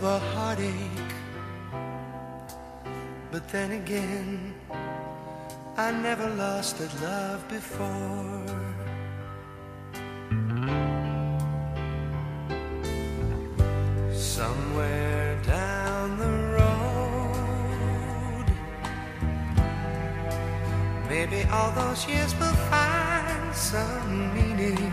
a heartache. But then again, I never lost that love before. Somewhere down the road, maybe all those years will find some meaning.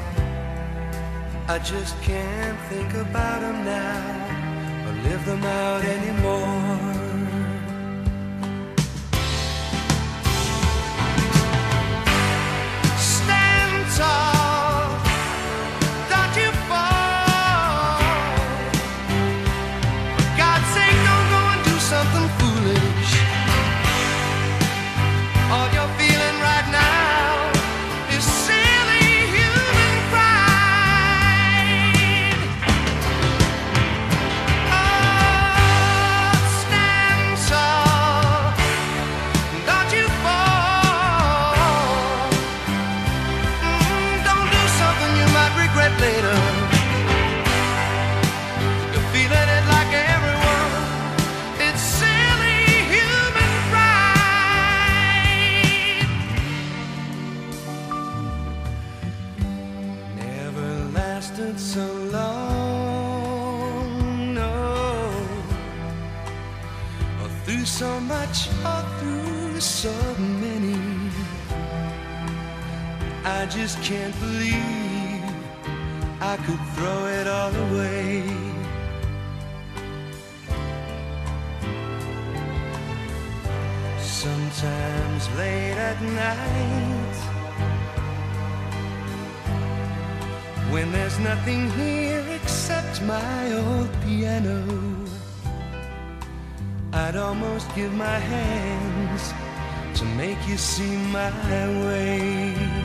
I just can't think about them now or live them out anymore. Later, you're feeling it like everyone. It's silly human pride. Never lasted so long, no, or through so much, or through so many. I just can't believe I could throw it all away. Sometimes late at night, when there's nothing here except my old piano, I'd almost give my hands to make you see my way.